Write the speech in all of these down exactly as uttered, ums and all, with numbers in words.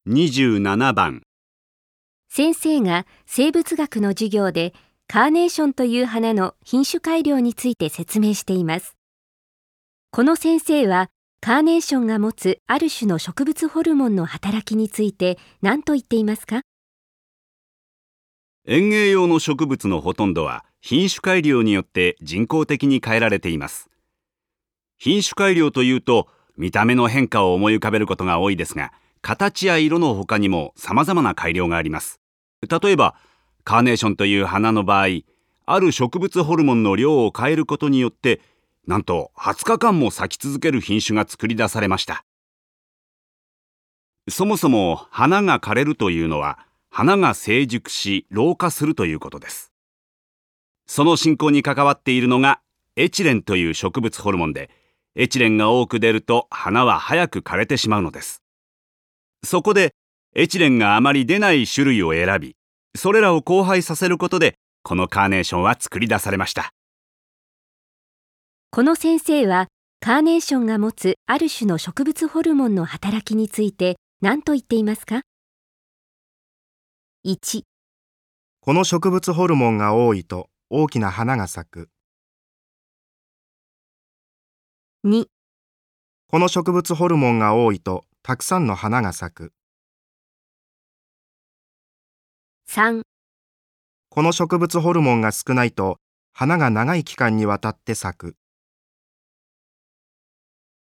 にじゅうななばん。 先生が生物学の授業でカーネーションという花の品種改良について説明しています。この先生はカーネーションが持つある種の植物ホルモンの働きについて何と言っていますか？ 園芸用の植物のほとんどは品種改良によって人工的に変えられています。品種改良というと見た目の変化を思い浮かべることが多いですが、形や色の他にも様々な改良があります。例えばカーネーションという花の場合、ある植物ホルモンの量を変えることによってなんとはつかかんも咲き続ける品種が作り出されました。そもそも花が枯れるというのは花が成熟し老化するということです。その進行に関わっているのがエチレンという植物ホルモンで、エチレンが多く出ると花は早く枯れてしまうのです。そこでエチレンがあまり出ない種類を選び、それらを交配させることでこのカーネーションは作り出されました。 この先生はカーネーションが持つある種の植物ホルモンの働きについて何と言っていますか？いち、 この植物ホルモンが多いと大きな花が咲く。 に、 この植物ホルモンが多いとたくさんの花が咲く。 さん、 この植物ホルモンが少ないと花が長い期間にわたって咲く。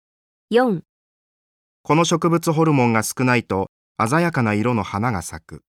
よん、 この植物ホルモンが少ないと鮮やかな色の花が咲く。